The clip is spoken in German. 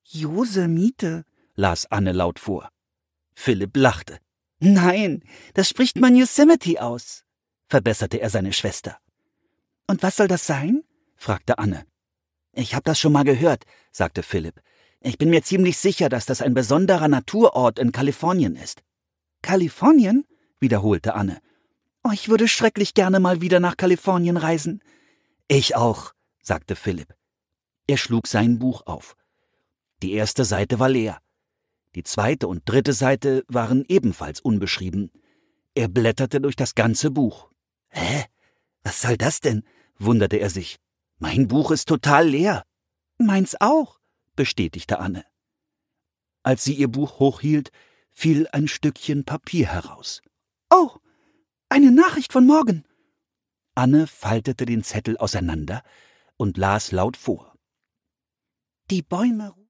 Yosemite, las Anne laut vor. Philipp lachte. Nein, das spricht man Yosemite aus, verbesserte er seine Schwester. Und was soll das sein? Fragte Anne. Ich hab das schon mal gehört, sagte Philipp. Ich bin mir ziemlich sicher, dass das ein besonderer Naturort in Kalifornien ist. Kalifornien? Wiederholte Anne. Oh, ich würde schrecklich gerne mal wieder nach Kalifornien reisen. Ich auch, sagte Philipp. Er schlug sein Buch auf. Die erste Seite war leer. Die zweite und dritte Seite waren ebenfalls unbeschrieben. Er blätterte durch das ganze Buch. Hä? Was soll das denn? Wunderte er sich. Mein Buch ist total leer. Meins auch, bestätigte Anne. Als sie ihr Buch hochhielt, fiel ein Stückchen Papier heraus. Oh, eine Nachricht von morgen. Anne faltete den Zettel auseinander und las laut vor. Die Bäume